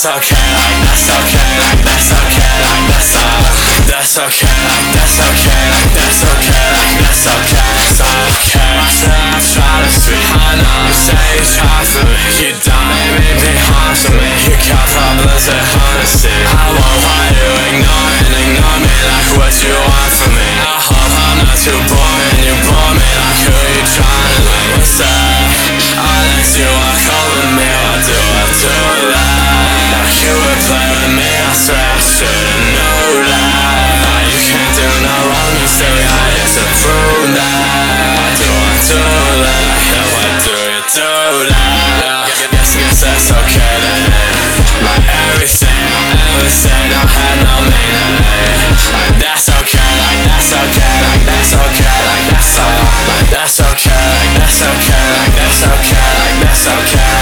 that's okay, like that's okay, like that's okay, like that's all. That's okay, like that's okay, like that's okay, like that's okay, it's okay. I try to speak, I know you say you try for me. You don't make me be harm to me. You got problems at honesty. I won't want you ignore me like what you want from me. I hope I'm not too boring. You bore me like who you trying to be. What's up? Unless you walk over me, what do I do that? Like you would play with me, I swear I should've known that. You can't do no wrong, you still got it to prove that. Why do I do that? Yeah, why do you do that? Guess that's okay then. Like everything I ever said don't have no meaning. Like that's okay, like that's okay, like that's okay, like that's all. Like that's okay, like that's okay, like that's okay, like that's okay.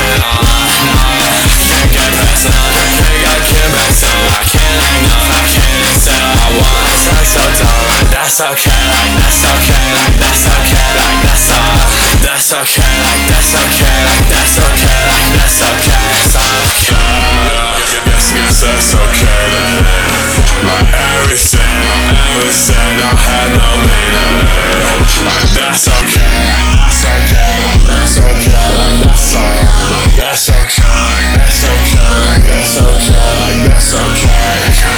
Can't get past another thing, I can't back so I can't hang up, I can't say what I want. It's like so dumb, like that's okay, like that's okay, like that's okay, like that's all. That's okay, like that's okay, like that's okay, like that's okay, it's all okay. Guess that's okay then. Like everything I ever said don't have no meaning. Like that's okay, that's okay, that's okay, like that's all. That's okay, like that's okay, like that's okay, like that's okay.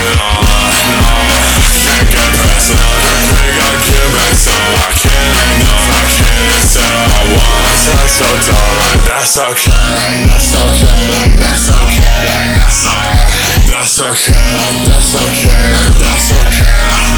Can't get past another thing, I can't back so I can't hang on, I can't say what I want. It's like so dumb, like that's okay, like that's okay, like that's okay, like that's all. That's okay, that's okay, that's okay.